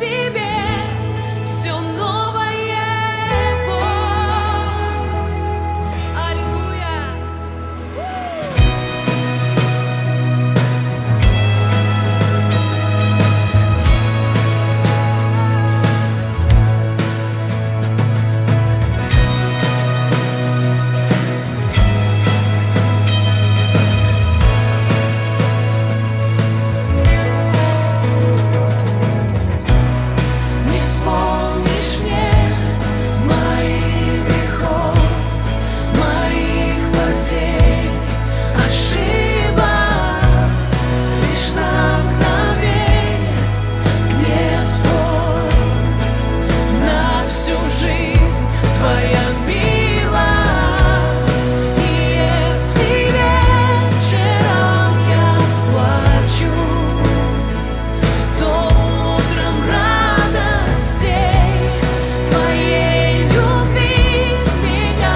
Тебе все новое, Бог. Аллилуйя. Не вспомнишь мне моих грехов, моих потерь, ошибок, лишь на мгновение гнев Твой, на всю жизнь Твоя милость. И если вечером я плачу, то утром радость всей Твоей любви меня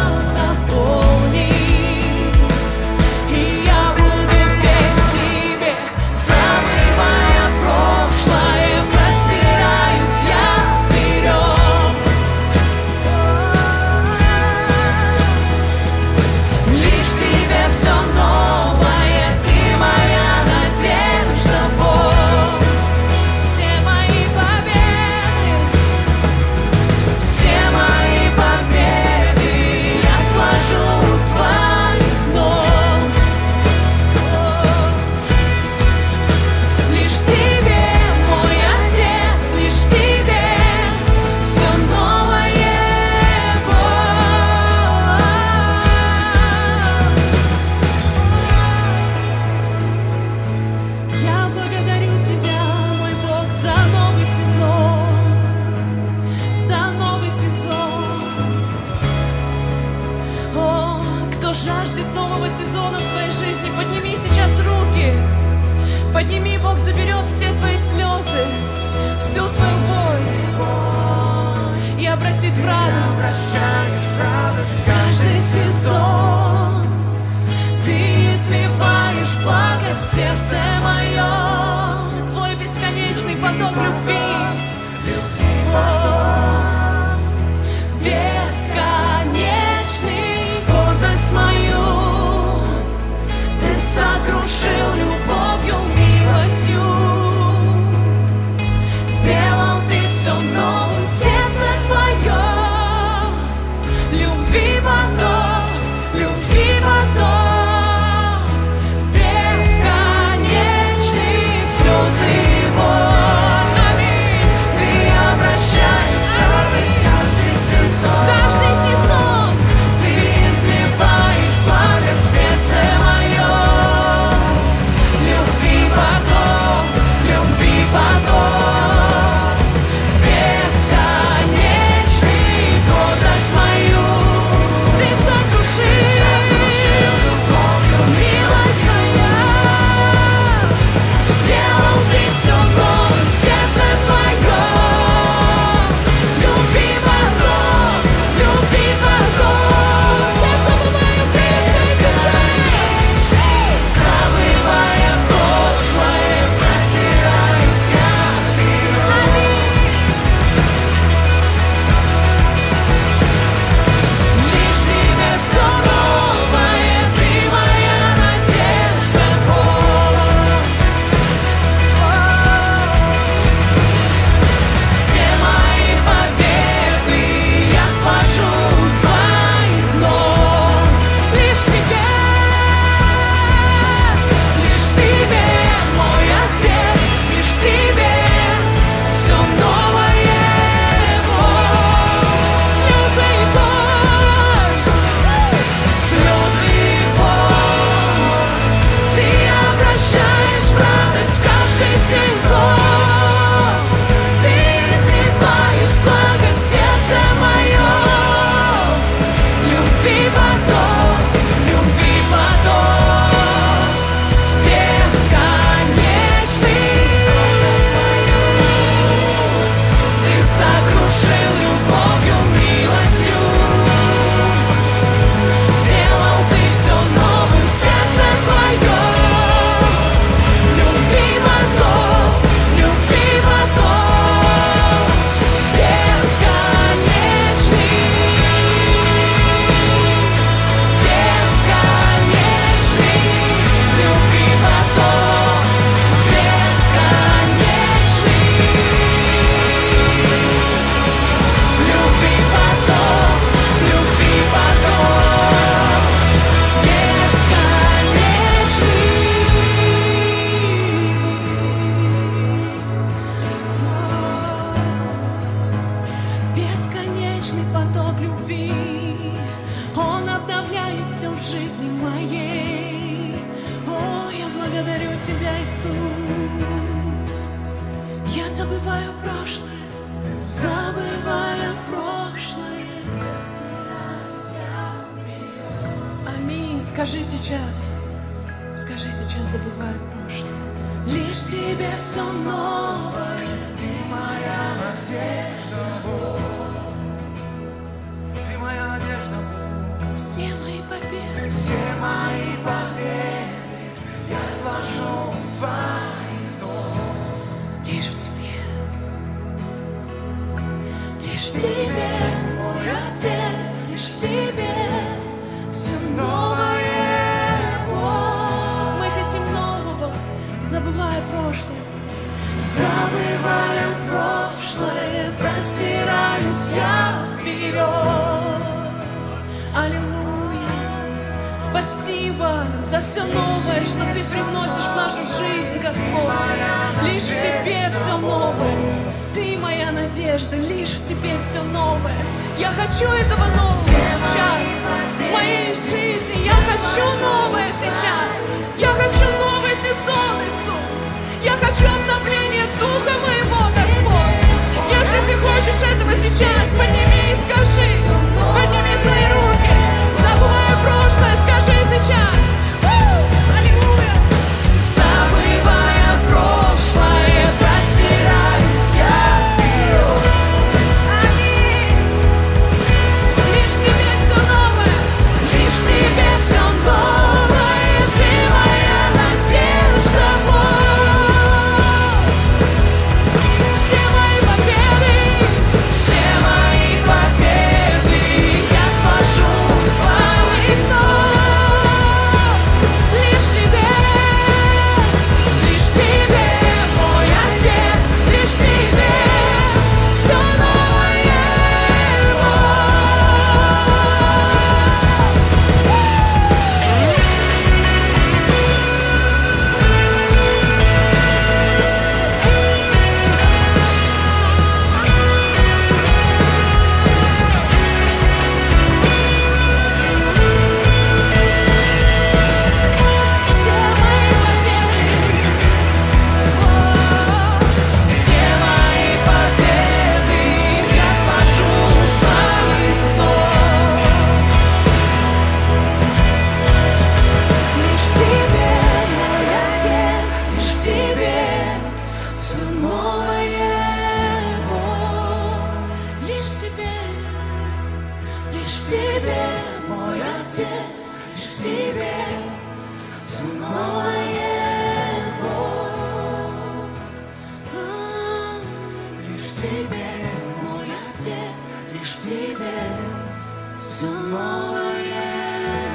наполнит. И я буду петь Тебе, забывая прошлое, простираюсь я вперед. Лишь в Тебе все новое, Ты моя надежда, Бог. Все мои победы я сложу у Твоих ног. Лишь Тебе, мой Отец, лишь Тебе все новое, Бог. Я благодарю Тебя, мой Бог, за новый сезон, за новый сезон. О, кто жаждет нового сезона в своей жизни, подними сейчас руки. Подними, Бог заберет все твои слезы, всю твою боль и обратит в радость каждый сезон. Ты изливаешь благо в сердце мое, Твой бесконечный поток любви. О, бесконечный, гордость мою Ты сокрушил любовью, милостью. Сделал Ты все новым, сердце Твое. Любви поток, бесконечные слезы, Бог. Аминь. Ты все в жизни моей. О, я благодарю Тебя, Иисус. Я забываю прошлое, забывая прошлое. Аминь. Скажи сейчас, забывая прошлое. Лишь Тебе все новое. Ты моя надежда, Бог. Ты моя надежда, Бог. Все мои победы, Все мои победы я сложу в Твоих ног. лишь в Тебе, лишь в Тебе, мой Отец, лишь в Тебе все новое, Бог. Мы хотим нового, забывая прошлое, забывая прошлое, простираюсь я вперед. Аллилуйя! Спасибо за все новое, что Ты привносишь в нашу жизнь, Господь. Лишь в Тебе все новое. Ты моя надежда, лишь в Тебе все новое. Я хочу этого нового сейчас в моей жизни. Я хочу новое сейчас. Я хочу новый сезон, Иисус. Я хочу обновление духа моего, Господь. Если Ты хочешь этого сейчас, подними и скажи. Подними свои руки. Забывая прошлое, скажи сейчас. Аллилуйя! Забывая прошлое, простираюсь я вперед. Аминь. Лишь в Тебе все новое, лишь в Тебе все новое. Ты моя надежда, Бог. Все мои победы я сложу в Твоих ног. Лишь в Тебе, мой Отец, лишь в Тебе все новое, все мои победы я сложу в Твоих ног. Лишь в Тебе, мой Отец, лишь в Тебе все новое, Бог. Лишь в Тебе, мой Отец, лишь в Тебе все новое, Бог. Лишь в Тебе, мой Отец, лишь в Тебе все новое.